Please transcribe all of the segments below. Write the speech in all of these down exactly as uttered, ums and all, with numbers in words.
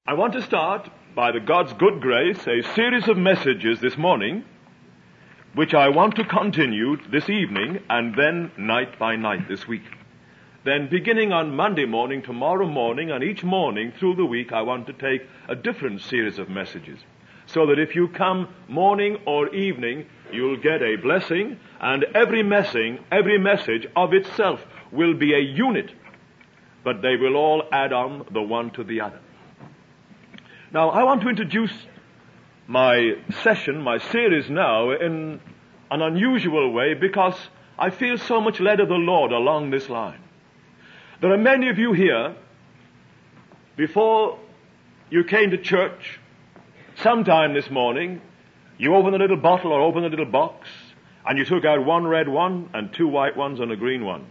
I want to start, by the God's good grace, a series of messages this morning, which I want to continue this evening and then night by night this week. Then beginning on Monday morning, tomorrow morning, and each morning through the week, I want to take a different series of messages. So that if you come morning or evening, you'll get a blessing, and every message, every message of itself will be a unit, but they will all add on the one to the other. Now, I want to introduce my session, my series now, in an unusual way because I feel so much led of the Lord along this line. There are many of you here, before you came to church, sometime this morning, you opened a little bottle or opened a little box, and you took out one red one and two white ones and a green one.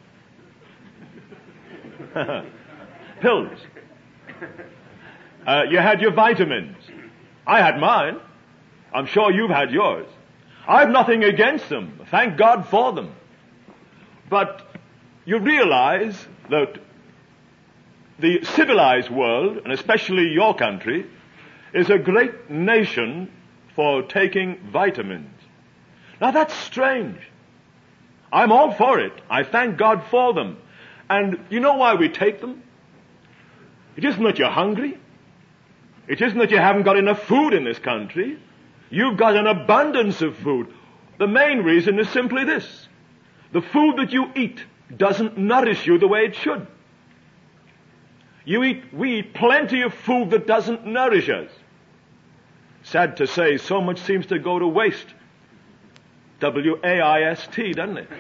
Pills. Uh, you had your vitamins. I had mine. I'm sure you've had yours. I've nothing against them. Thank God for them. But you realize that the civilized world, and especially your country, is a great nation for taking vitamins. Now that's strange. I'm all for it. I thank God for them. And you know why we take them? It isn't that you're hungry. It isn't that you haven't got enough food in this country. You've got an abundance of food. The main reason is simply this. The food that you eat doesn't nourish you the way it should. You eat, we eat plenty of food that doesn't nourish us. Sad to say, so much seems to go to waste. W A I S T, doesn't it?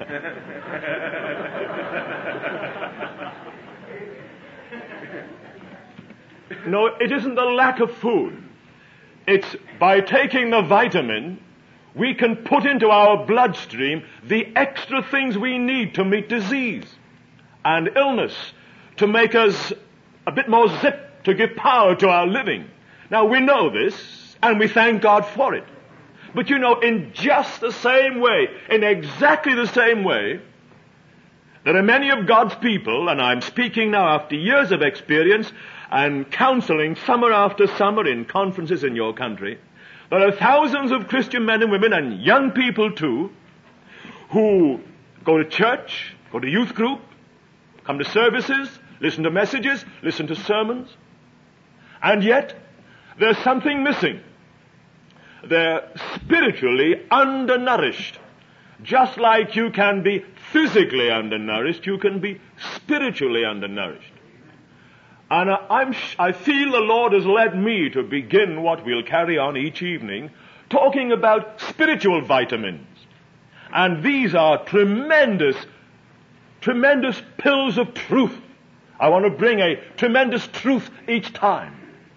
No, it isn't the lack of food. It's by taking the vitamin, we can put into our bloodstream the extra things we need to meet disease and illness, to make us a bit more zip, to give power to our living. Now, we know this, and we thank God for it. But you know, in just the same way, in exactly the same way, there are many of God's people, and I'm speaking now after years of experience and counseling summer after summer in conferences in your country. There are thousands of Christian men and women, and young people too, who go to church, go to youth group, come to services, listen to messages, listen to sermons, and yet there's something missing. They're spiritually undernourished. Just like you can be physically undernourished, you can be spiritually undernourished. And I'm, I feel the Lord has led me to begin what we'll carry on each evening, talking about spiritual vitamins. And these are tremendous, tremendous pills of truth. I want to bring a tremendous truth each time.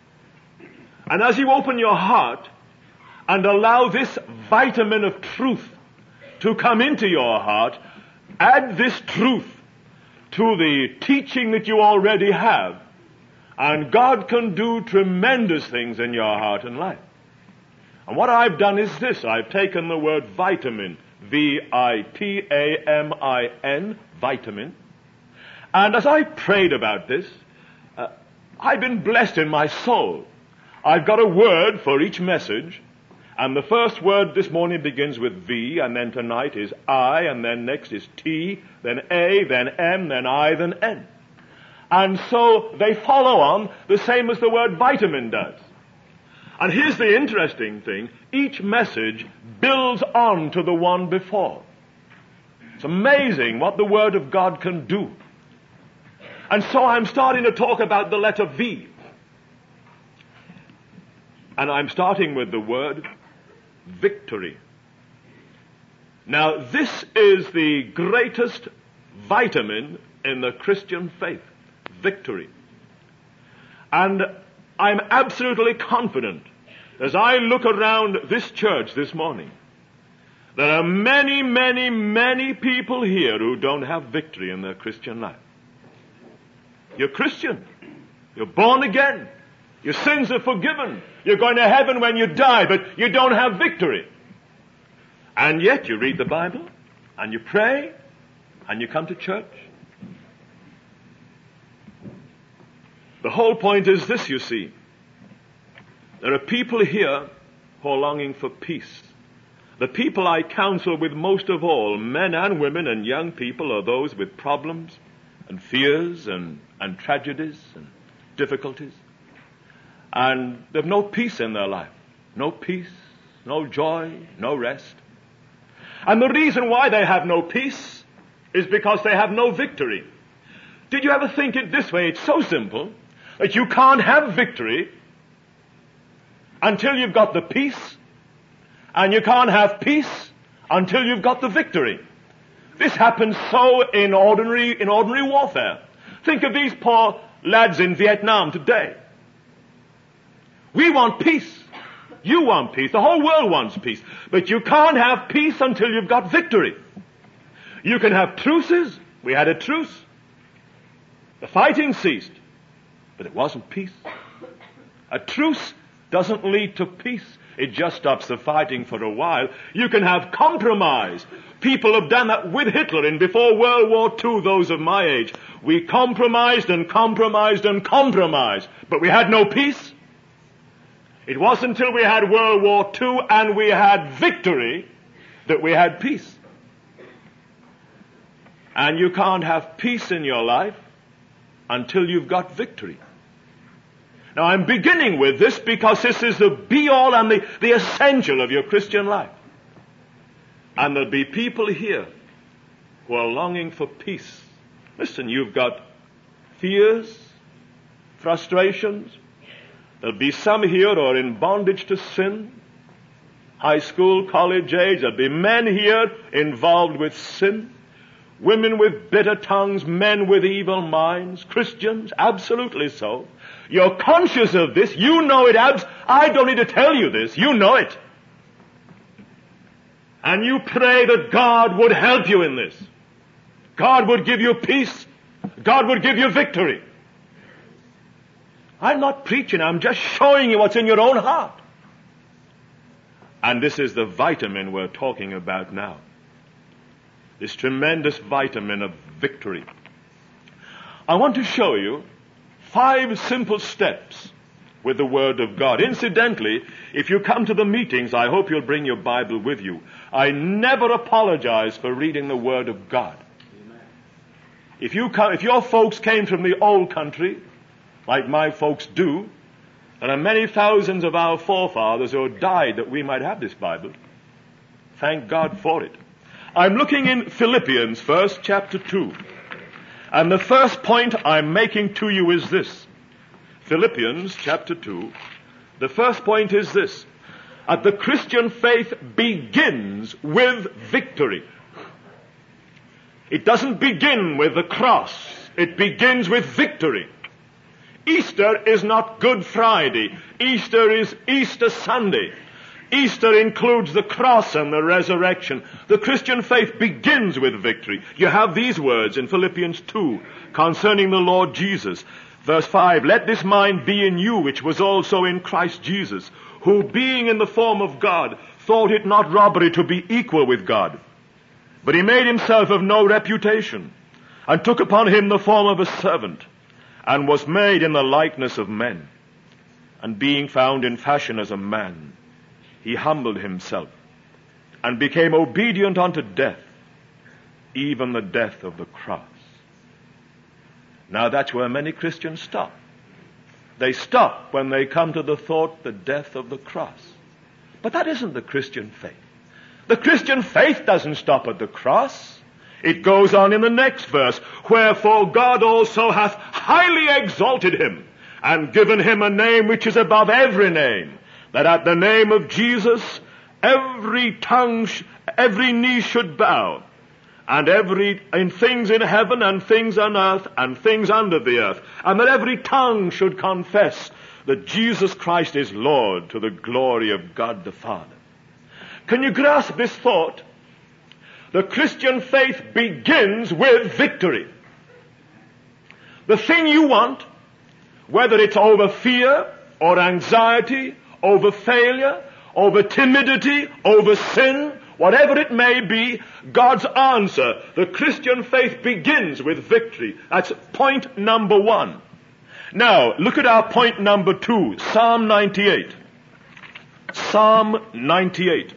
And as you open your heart and allow this vitamin of truth to come into your heart, add this truth to the teaching that you already have, and God can do tremendous things in your heart and life. And what I've done is this. I've taken the word vitamin, V I T A M I N, vitamin. And as I prayed about this, uh, I've been blessed in my soul. I've got a word for each message. And the first word this morning begins with V, and then tonight is I, and then next is T, then A, then M, then I, then N. And so they follow on the same as the word vitamin does. And here's the interesting thing. Each message builds on to the one before. It's amazing what the Word of God can do. And so I'm starting to talk about the letter V. And I'm starting with the word victory. Now, this is the greatest vitamin in the Christian faith. Victory. And I'm absolutely confident, as I look around this church this morning, there are many, many, many people here who don't have victory in their Christian life. You're Christian. You're born again. Your sins are forgiven. You're going to heaven when you die, but you don't have victory. And yet you read the Bible, and you pray, and you come to church. The whole point is this, you see. There are people here who are longing for peace. The people I counsel with most of all, men and women and young people, are those with problems and fears and, and tragedies and difficulties. And they have no peace in their life. No peace, no joy, no rest. And the reason why they have no peace is because they have no victory. Did you ever think it this way? It's so simple that you can't have victory until you've got the peace, and you can't have peace until you've got the victory. This happens so in ordinary, in ordinary warfare. Think of these poor lads in Vietnam today. We want peace. You want peace. The whole world wants peace. But you can't have peace until you've got victory. You can have truces. We had a truce. The fighting ceased. But it wasn't peace. A truce doesn't lead to peace. It just stops the fighting for a while. You can have compromise. People have done that with Hitler in before World War Two, those of my age. We compromised and compromised and compromised. But we had no peace. It wasn't until we had World War Two and we had victory that we had peace. And you can't have peace in your life until you've got victory. Now, I'm beginning with this because this is the be-all and the, the essential of your Christian life. And there'll be people here who are longing for peace. Listen, you've got fears, frustrations. There'll be some here who are in bondage to sin. High school, college age. There'll be men here involved with sin. Women with bitter tongues, men with evil minds, Christians, absolutely so. You're conscious of this. You know it. Abs- I don't need to tell you this. You know it. And you pray that God would help you in this. God would give you peace. God would give you victory. I'm not preaching. I'm just showing you what's in your own heart. And this is the vitamin we're talking about now. This tremendous vitamin of victory. I want to show you five simple steps with the Word of God. Incidentally, if you come to the meetings, I hope you'll bring your Bible with you. I never apologize for reading the Word of God. Amen. If you come, if your folks came from the old country, like my folks do, there are many thousands of our forefathers who died that we might have this Bible. Thank God for it. I'm looking in Philippians first, chapter two. And the first point I'm making to you is this. Philippians chapter two. The first point is this. That the Christian faith begins with victory. It doesn't begin with the cross. It begins with victory. Easter is not Good Friday. Easter is Easter Sunday. Easter includes the cross and the resurrection. The Christian faith begins with victory. You have these words in Philippians two concerning the Lord Jesus. Verse five, let this mind be in you which was also in Christ Jesus, who being in the form of God, thought it not robbery to be equal with God. But he made himself of no reputation, and took upon him the form of a servant, and was made in the likeness of men. And being found in fashion as a man, he humbled himself, and became obedient unto death, even the death of the cross. Now that's where many Christians stop. They stop when they come to the thought, the death of the cross. But that isn't the Christian faith. The Christian faith doesn't stop at the cross. It goes on in the next verse. Wherefore God also hath highly exalted him, and given him a name which is above every name, that at the name of Jesus every tongue, sh- every knee should bow, and every in things in heaven and things on earth and things under the earth, and that every tongue should confess that Jesus Christ is Lord, to the glory of God the Father. Can you grasp this thought? The Christian faith begins with victory. The thing you want, whether it's over fear or anxiety, over failure, over timidity, over sin, whatever it may be, God's answer, the Christian faith begins with victory. That's point number one. Now, look at our point number two, Psalm ninety-eight. Psalm ninety-eight.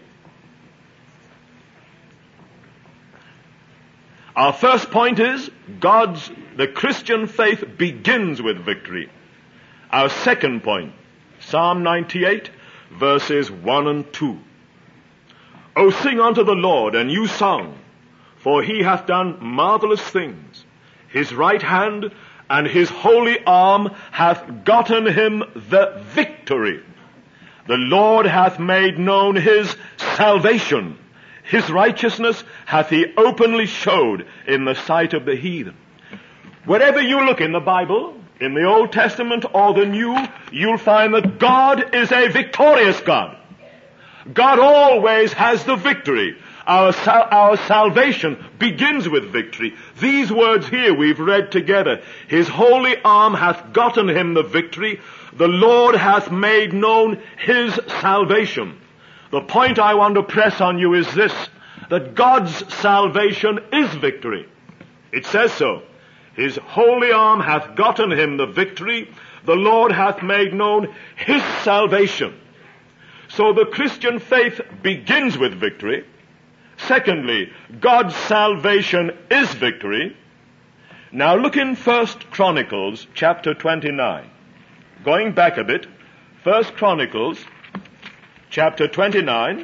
Our first point is God's, the Christian faith begins with victory. Our second point, Psalm ninety-eight, verses one and two. O sing unto the Lord a new song, for he hath done marvelous things. His right hand and his holy arm hath gotten him the victory. The Lord hath made known his salvation. His righteousness hath he openly showed in the sight of the heathen. Wherever you look in the Bible, in the Old Testament or the New, you'll find that God is a victorious God. God always has the victory. Our, sal- our salvation begins with victory. These words here we've read together. His holy arm hath gotten him the victory. The Lord hath made known his salvation. The point I want to press on you is this, that God's salvation is victory. It says so. His holy arm hath gotten him the victory. The Lord hath made known his salvation. So the Christian faith begins with victory. Secondly, God's salvation is victory. Now look in First Chronicles chapter twenty-nine. Going back a bit, First Chronicles chapter twenty-nine,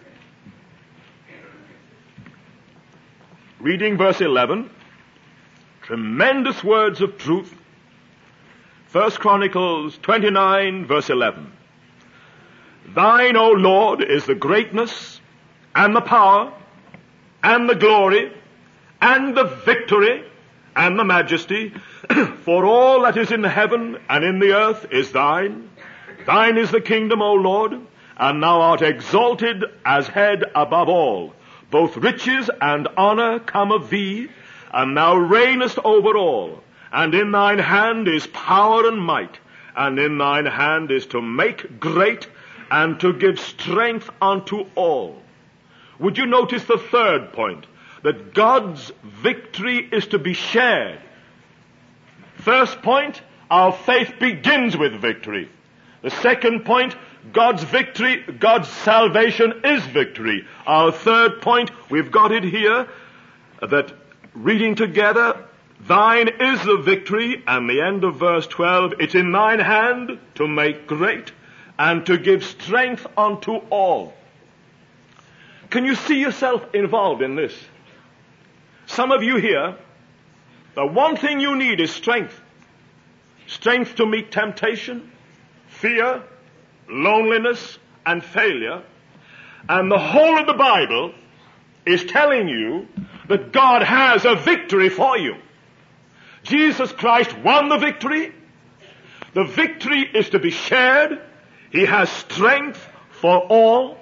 reading verse eleven. Tremendous words of truth. First Chronicles twenty-nine, verse eleven. Thine, O Lord, is the greatness and the power and the glory and the victory and the majesty, for all that is in heaven and in the earth is thine. Thine is the kingdom, O Lord, and thou art exalted as head above all. Both riches and honor come of thee, and thou reignest over all. And in thine hand is power and might, and in thine hand is to make great and to give strength unto all. Would you notice the third point? That God's victory is to be shared. First point, our faith begins with victory. The second point, God's victory, God's salvation is victory. Our third point, we've got it here, that reading together, thine is the victory, and the end of verse twelve, it's in thine hand to make great and to give strength unto all. Can you see yourself involved in this? Some of you here, the one thing you need is strength. Strength to meet temptation, fear, loneliness, and failure. And the whole of the Bible is telling you that God has a victory for you. Jesus Christ won the victory. The victory is to be shared. He has strength for all.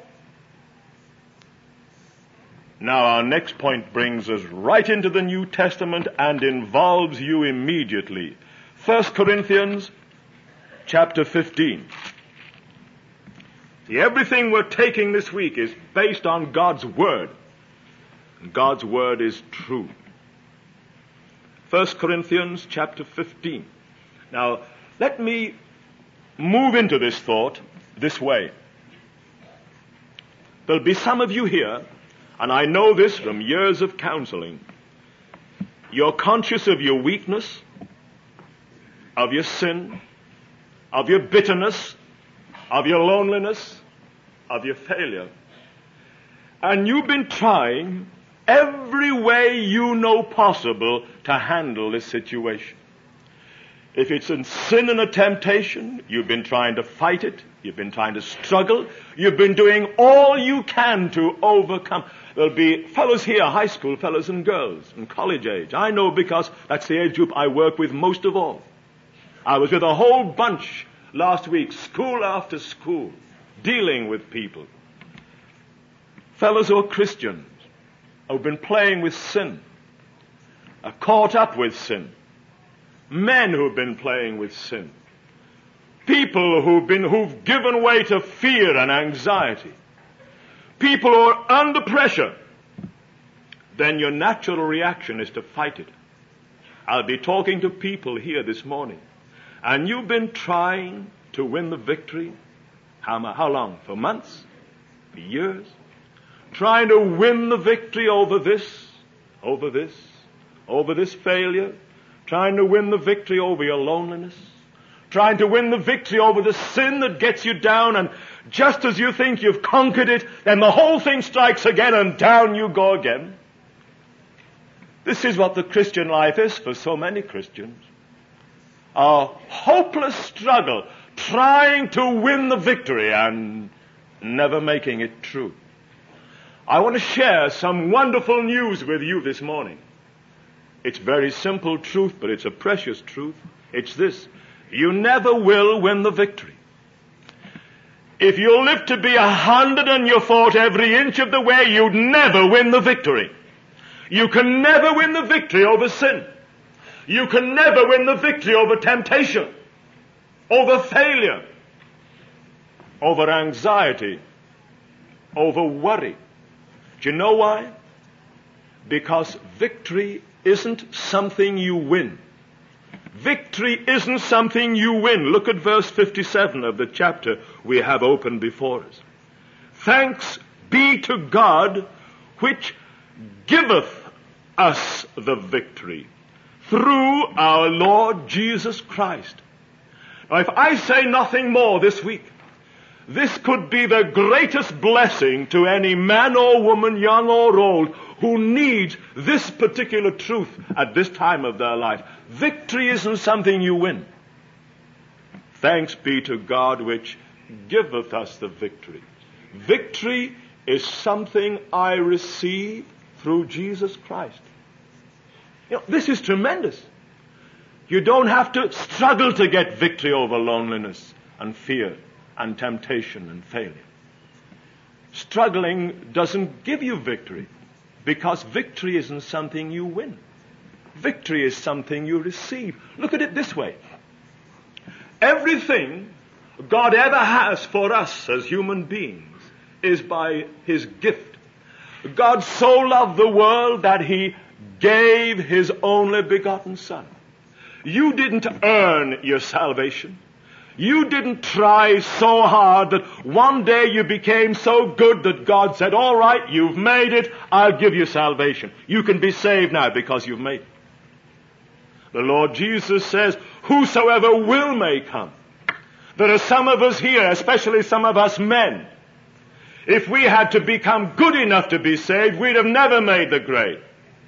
Now our next point brings us right into the New Testament and involves you immediately. First Corinthians chapter fifteen. See, everything we're taking this week is based on God's Word. And God's Word is true. First Corinthians chapter fifteen. Now, let me move into this thought this way. There'll be some of you here, and I know this from years of counseling. You're conscious of your weakness, of your sin, of your bitterness, of your loneliness, of your failure. And you've been trying every way you know possible to handle this situation. If it's a sin and a temptation, you've been trying to fight it. You've been trying to struggle. You've been doing all you can to overcome. There'll be fellows here, high school fellows and girls, and college age. I know because that's the age group I work with most of all. I was with a whole bunch last week, school after school, dealing with people. Fellows who are Christians, who've been playing with sin, are caught up with sin. Men who've been playing with sin. People who've been, who've given way to fear and anxiety. People who are under pressure. Then your natural reaction is to fight it. I'll be talking to people here this morning, and you've been trying to win the victory. How, how long? For months? For years? Trying to win the victory over this, over this, over this failure. Trying to win the victory over your loneliness. Trying to win the victory over the sin that gets you down, and just as you think you've conquered it, then the whole thing strikes again and down you go again. This is what the Christian life is for so many Christians. A hopeless struggle, trying to win the victory and never making it true. I want to share some wonderful news with you this morning. It's very simple truth, but it's a precious truth. It's this: you never will win the victory. If you live to be a hundred and you fought every inch of the way, you'd never win the victory. You can never win the victory over sin. You can never win the victory over temptation, over failure, over anxiety, over worry. Do you know why? Because victory isn't something you win. Victory isn't something you win. Look at verse fifty-seven of the chapter we have open before us. Thanks be to God, which giveth us the victory through our Lord Jesus Christ. Now, if I say nothing more this week, this could be the greatest blessing to any man or woman, young or old, who needs this particular truth at this time of their life. Victory isn't something you win. Thanks be to God which giveth us the victory. Victory is something I receive through Jesus Christ. You know, this is tremendous. You don't have to struggle to get victory over loneliness and fear and temptation and failure. Struggling doesn't give you victory, because victory isn't something you win. Victory is something you receive. Look at it this way. Everything God ever has for us as human beings is by His gift. God so loved the world that He gave His only begotten Son. You didn't earn your salvation. You didn't try so hard that one day you became so good that God said, all right, you've made it, I'll give you salvation. You can be saved now because you've made it. The Lord Jesus says, whosoever will may come. There are some of us here, especially some of us men. If we had to become good enough to be saved, we'd have never made the grade.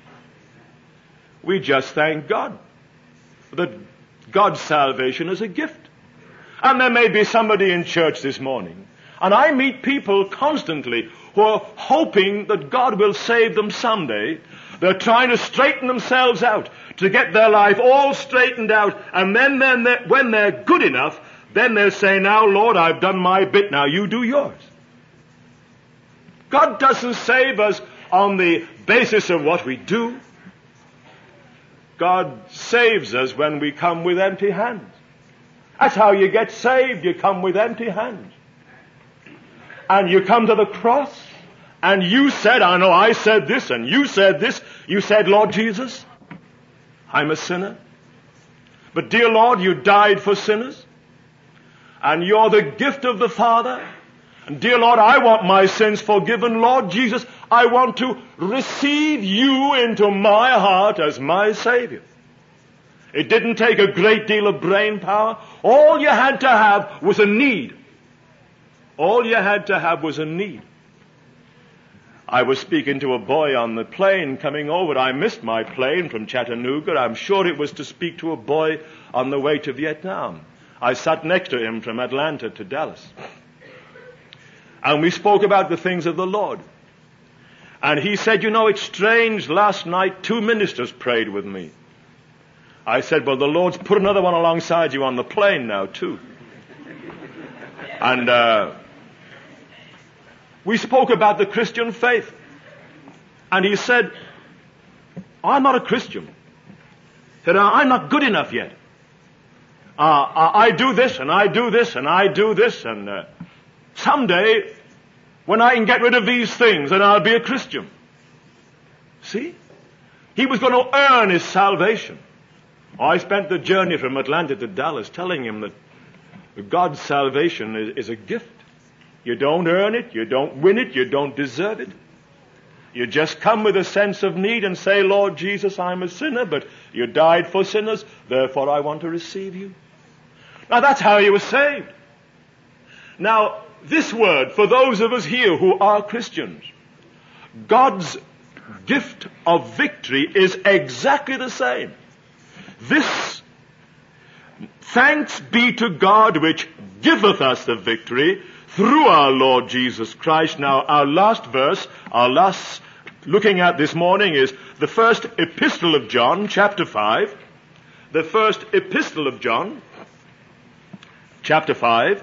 We just thank God that God's salvation is a gift. And there may be somebody in church this morning, and I meet people constantly who are hoping that God will save them someday. They're trying to straighten themselves out, to get their life all straightened out, and then, then they're, when they're good enough, then they'll say, now, Lord, I've done my bit, now you do yours. God doesn't save us on the basis of what we do. God saves us when we come with empty hands. That's how you get saved. You come with empty hands. And you come to the cross, and you said, I know I said this, and you said this. You said, Lord Jesus, I'm a sinner. But dear Lord, you died for sinners. And you're the gift of the Father. And dear Lord, I want my sins forgiven. Lord Jesus, I want to receive you into my heart as my Savior. It didn't take a great deal of brain power. All you had to have was a need. All you had to have was a need. I was speaking to a boy on the plane coming over. I missed my plane from Chattanooga. I'm sure it was to speak to a boy on the way to Vietnam. I sat next to him from Atlanta to Dallas. And we spoke about the things of the Lord. And he said, you know, it's strange, last night two ministers prayed with me. I said, well, the Lord's put another one alongside you on the plane now, too. And uh, we spoke about the Christian faith. And he said, I'm not a Christian. He said, I'm not good enough yet. Uh, I do this, and I do this, and I do this, and uh, someday, when I can get rid of these things, then I'll be a Christian. See? He was going to earn his salvation. I spent the journey from Atlanta to Dallas telling him that God's salvation is, is a gift. You don't earn it. You don't win it. You don't deserve it. You just come with a sense of need and say, Lord Jesus, I'm a sinner, but you died for sinners, therefore I want to receive you. Now that's how you were saved. Now, this word, for those of us here who are Christians, God's gift of victory is exactly the same. This, thanks be to God which giveth us the victory through our Lord Jesus Christ. Now, our last verse, our last looking at this morning is the first epistle of John, chapter five. The first epistle of John, chapter five,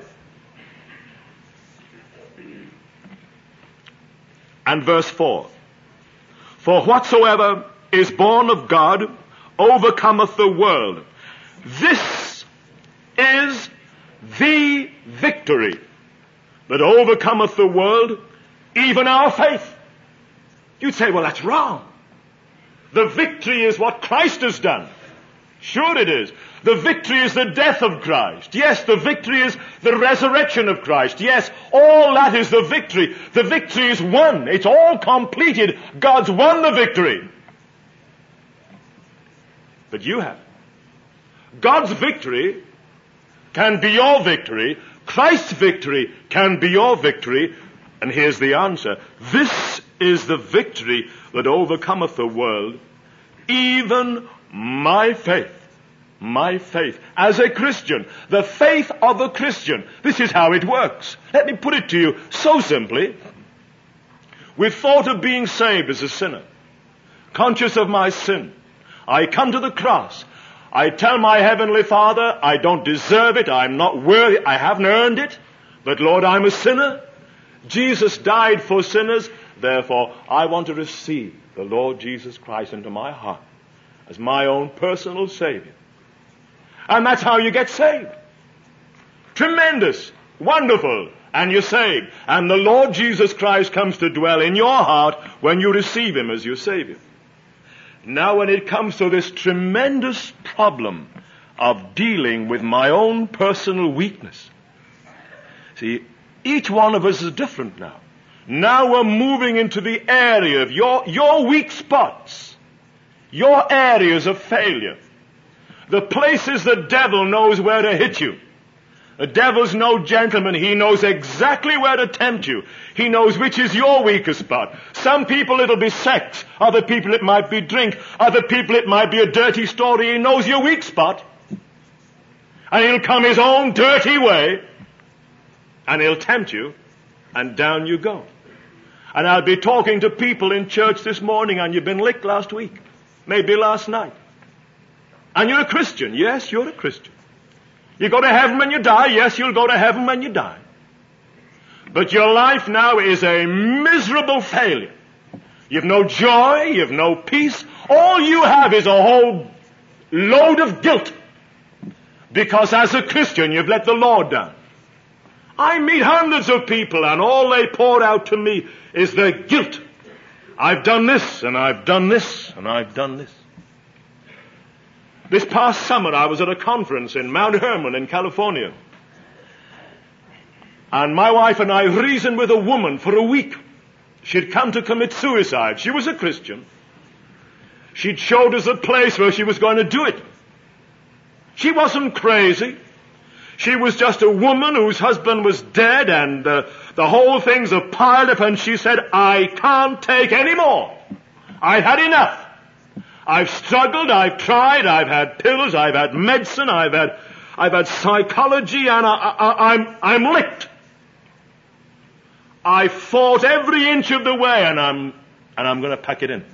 and verse four. For whatsoever is born of God overcometh the world. This is the victory that overcometh the world, even our faith. You'd say, well, that's wrong. The victory is what Christ has done. Sure it is. The victory is the death of Christ. Yes, the victory is the resurrection of Christ. Yes, all that is the victory. The victory is won. It's all completed. God's won the victory. But you have. God's victory can be your victory. Christ's victory can be your victory. And here's the answer. This is the victory that overcometh the world, even my faith. My faith. As a Christian, the faith of a Christian. This is how it works. Let me put it to you so simply. With thought of being saved as a sinner, conscious of my sin, I come to the cross. I tell my Heavenly Father, I don't deserve it, I'm not worthy, I haven't earned it, but Lord, I'm a sinner. Jesus died for sinners, therefore I want to receive the Lord Jesus Christ into my heart as my own personal Savior. And that's how you get saved. Tremendous, wonderful, and you're saved. And the Lord Jesus Christ comes to dwell in your heart when you receive Him as your Savior. Now when it comes to this tremendous problem of dealing with my own personal weakness, see, each one of us is different now. Now we're moving into the area of your, your weak spots, your areas of failure, the places the devil knows where to hit you. The devil's no gentleman. He knows exactly where to tempt you. He knows which is your weakest spot. Some people it'll be sex. Other people it might be drink. Other people it might be a dirty story. He knows your weak spot. And he'll come his own dirty way. And he'll tempt you. And down you go. And I'll be talking to people in church this morning, and you've been licked last week. Maybe last night. And you're a Christian. Yes, you're a Christian. You go to heaven when you die. Yes, you'll go to heaven when you die. But your life now is a miserable failure. You've no joy. You've no peace. All you have is a whole load of guilt. Because as a Christian, you've let the Lord down. I meet hundreds of people, and all they pour out to me is their guilt. I've done this, and I've done this, and I've done this. This past summer, I was at a conference in Mount Hermon in California. And my wife and I reasoned with a woman for a week. She'd come to commit suicide. She was a Christian. She'd showed us a place where she was going to do it. She wasn't crazy. She was just a woman whose husband was dead, and uh, the whole thing's a piled up, and she said, I can't take any more. I've had enough. I've struggled, I've tried, I've had pills, I've had medicine, I've had, I've had psychology, and I, I, I'm, I'm licked. I fought every inch of the way, and I'm, and I'm going to pack it in.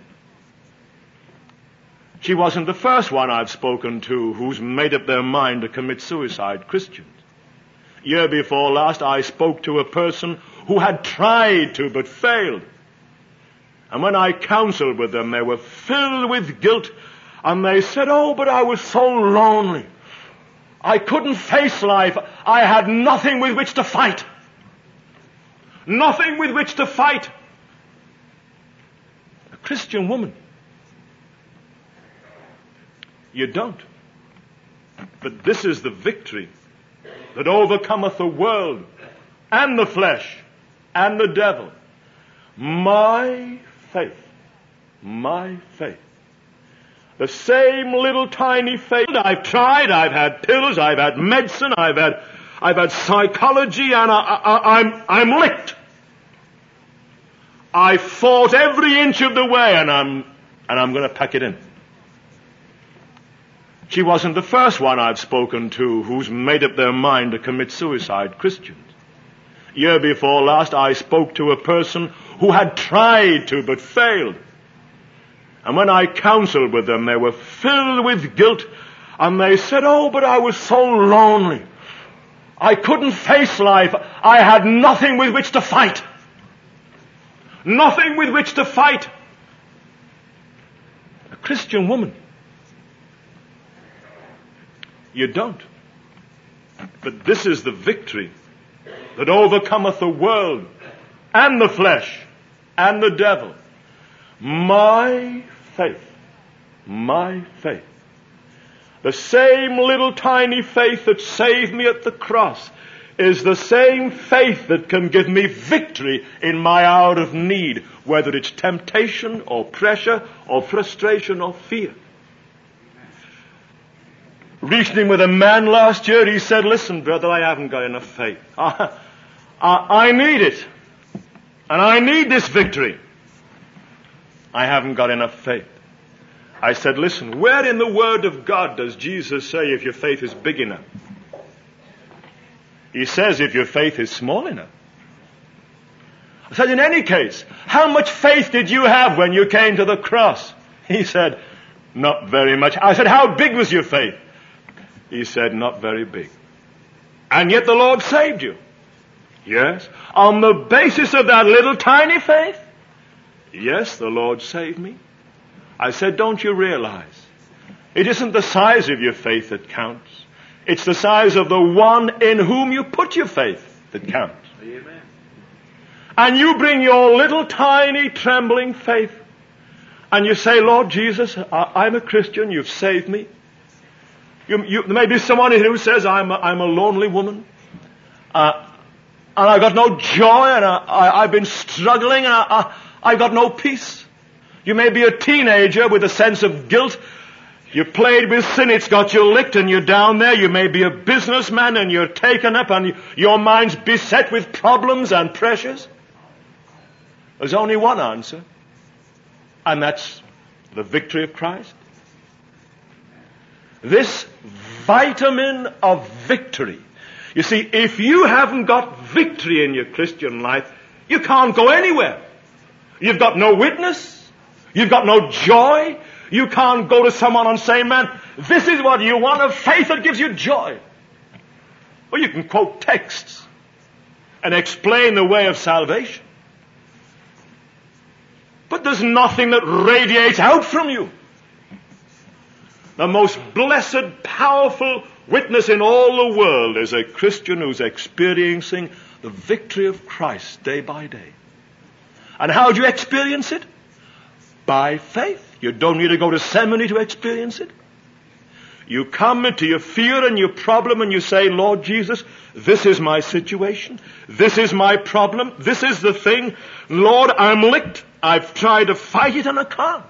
She wasn't the first one I've spoken to who's made up their mind to commit suicide, Christians. Year before last, I spoke to a person who had tried to but failed. And when I counseled with them, they were filled with guilt, and they said, oh, but I was so lonely. I couldn't face life. I had nothing with which to fight. Nothing with which to fight. A Christian woman. You don't. But this is the victory that overcometh the world, and the flesh and the devil. My faith. My faith. The same little tiny faith. I've tried, I've had pills, I've had medicine, I've had, I've had psychology, and I, I, I'm, I'm licked. I fought every inch of the way, and I'm, and I'm going to pack it in. She wasn't the first one I've spoken to who's made up their mind to commit suicide, Christians. Year before last, I spoke to a person who had tried to but failed. And when I counseled with them, they were filled with guilt, and they said, oh, but I was so lonely. I couldn't face life. I had nothing with which to fight. Nothing with which to fight. A Christian woman. You don't. But this is the victory that overcometh the world and the flesh and the devil. My faith. My faith. The same little tiny faith that saved me at the cross is the same faith that can give me victory in my hour of need, whether it's temptation or pressure or frustration or fear. Reasoning with a man last year, he said, listen, brother, I haven't got enough faith. I, I, I need it. And I need this victory. I haven't got enough faith. I said, listen, where in the Word of God does Jesus say if your faith is big enough? He says if your faith is small enough. I said, in any case, how much faith did you have when you came to the cross? He said, not very much. I said, how big was your faith? He said, not very big. And yet the Lord saved you. Yes. On the basis of that little tiny faith? Yes, the Lord saved me. I said, don't you realize? It isn't the size of your faith that counts. It's the size of the one in whom you put your faith that counts. Amen. And you bring your little tiny trembling faith and you say, Lord Jesus, I, I'm a Christian, you've saved me. You, you, there may be someone who says, I'm a, I'm a lonely woman. Uh, and I've got no joy, and I, I, I've been struggling, and I, I, I've got no peace. You may be a teenager with a sense of guilt. You played with sin, it's got you licked, and you're down there. You may be a businessman, and you're taken up, and your mind's beset with problems and pressures. There's only one answer, and that's the victory of Christ. This vitamin of victory. You see, if you haven't got victory in your Christian life, you can't go anywhere. You've got no witness. You've got no joy. You can't go to someone and say, man, this is what you want, a faith that gives you joy. Well, you can quote texts and explain the way of salvation. But there's nothing that radiates out from you. The most blessed, powerful witness in all the world is a Christian who's experiencing the victory of Christ day by day. And how do you experience it? By faith. You don't need to go to seminary to experience it. You come into your fear and your problem and you say, Lord Jesus, this is my situation. This is my problem. This is the thing. Lord, I'm licked. I've tried to fight it and I can't.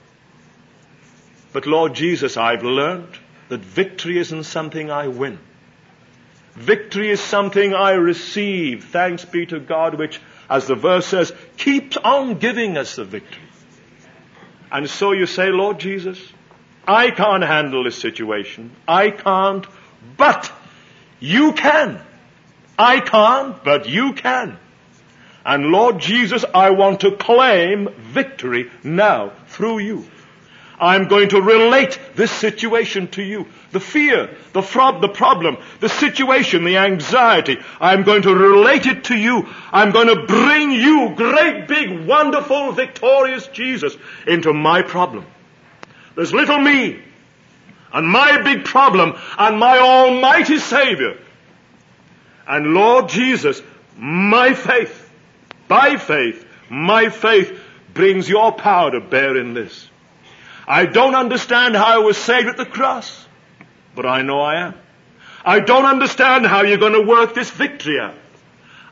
But Lord Jesus, I've learned that victory isn't something I win. Victory is something I receive. Thanks be to God, which, as the verse says, keeps on giving us the victory. And so you say, Lord Jesus, I can't handle this situation. I can't, but you can. I can't, but you can. And Lord Jesus, I want to claim victory now through you. I'm going to relate this situation to you. The fear, the fraud, the problem, the situation, the anxiety. I'm going to relate it to you. I'm going to bring you, great, big, wonderful, victorious Jesus, into my problem. There's little me and my big problem and my almighty Savior. And Lord Jesus, my faith, by faith, my faith brings your power to bear in this. I don't understand how I was saved at the cross, but I know I am. I don't understand how you're going to work this victory out.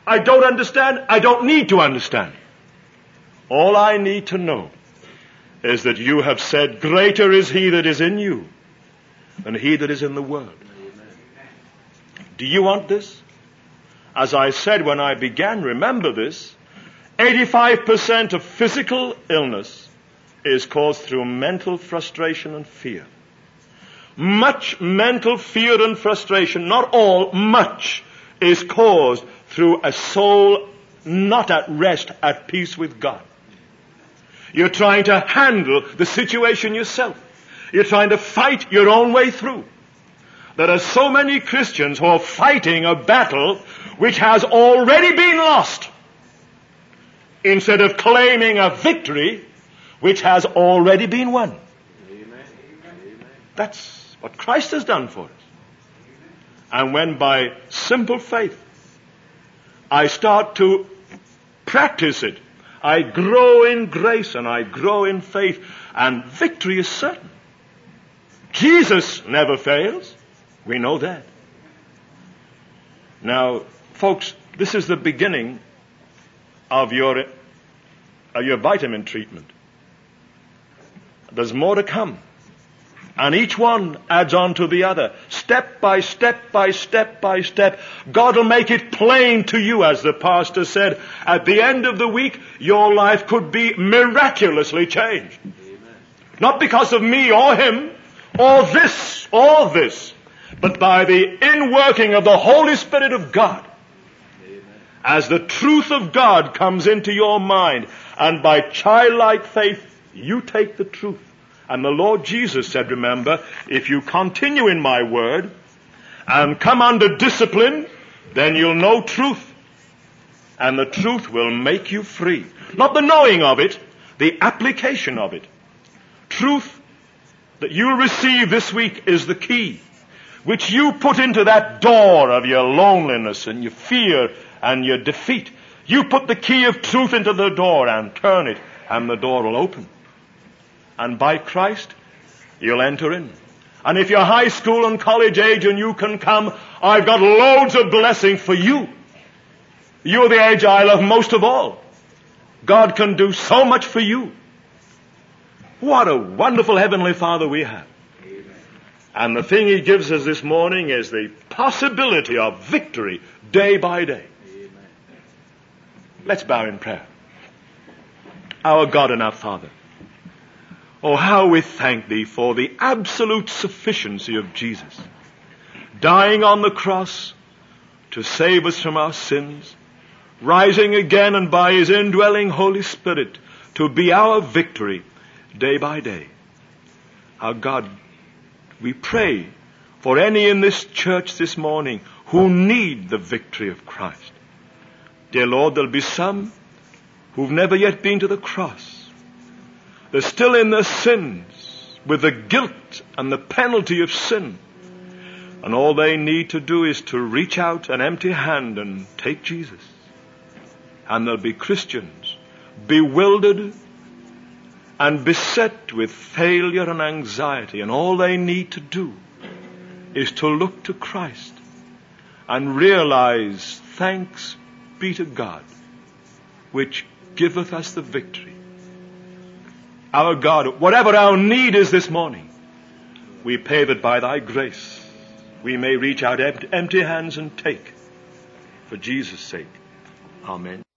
I don't understand. I don't need to understand. All I need to know is that you have said, greater is he that is in you than he that is in the world. Do you want this? As I said when I began, remember this, eighty-five percent of physical illness is caused through mental frustration and fear. Much mental fear and frustration, not all, much, is caused through a soul not at rest, at peace with God. You're trying to handle the situation yourself. You're trying to fight your own way through. There are so many Christians who are fighting a battle which has already been lost, instead of claiming a victory which has already been won. Amen. That's what Christ has done for us. And when by simple faith I start to practice it, I grow in grace and I grow in faith, and victory is certain. Jesus never fails. We know that. Now, folks, this is the beginning of your, of your vitamin treatment. There's more to come. And each one adds on to the other. Step by step by step by step. God will make it plain to you, as the pastor said. At the end of the week, your life could be miraculously changed. Amen. Not because of me or him, or this, or this, but by the inworking of the Holy Spirit of God. Amen. As the truth of God comes into your mind, and by childlike faith, you take the truth. And the Lord Jesus said, remember, if you continue in my word and come under discipline, then you'll know truth. And the truth will make you free. Not the knowing of it, the application of it. Truth that you'll receive this week is the key, which you put into that door of your loneliness and your fear and your defeat. You put the key of truth into the door and turn it, and the door will open. And by Christ, you'll enter in. And if you're high school and college age and you can come, I've got loads of blessing for you. You're the age I love most of all. God can do so much for you. What a wonderful Heavenly Father we have. Amen. And the thing he gives us this morning is the possibility of victory day by day. Amen. Let's bow in prayer. Our God and our Father, oh, how we thank thee for the absolute sufficiency of Jesus, dying on the cross to save us from our sins, rising again and by his indwelling Holy Spirit to be our victory day by day. Our God, we pray for any in this church this morning who need the victory of Christ. Dear Lord, there'll be some who've never yet been to the cross. They're still in their sins with the guilt and the penalty of sin. And all they need to do is to reach out an empty hand and take Jesus. And there'll be Christians bewildered and beset with failure and anxiety. And all they need to do is to look to Christ and realize, thanks be to God, which giveth us the victory. Our God, whatever our need is this morning, we pray that by thy grace we may reach out empty hands and take. For Jesus' sake. Amen.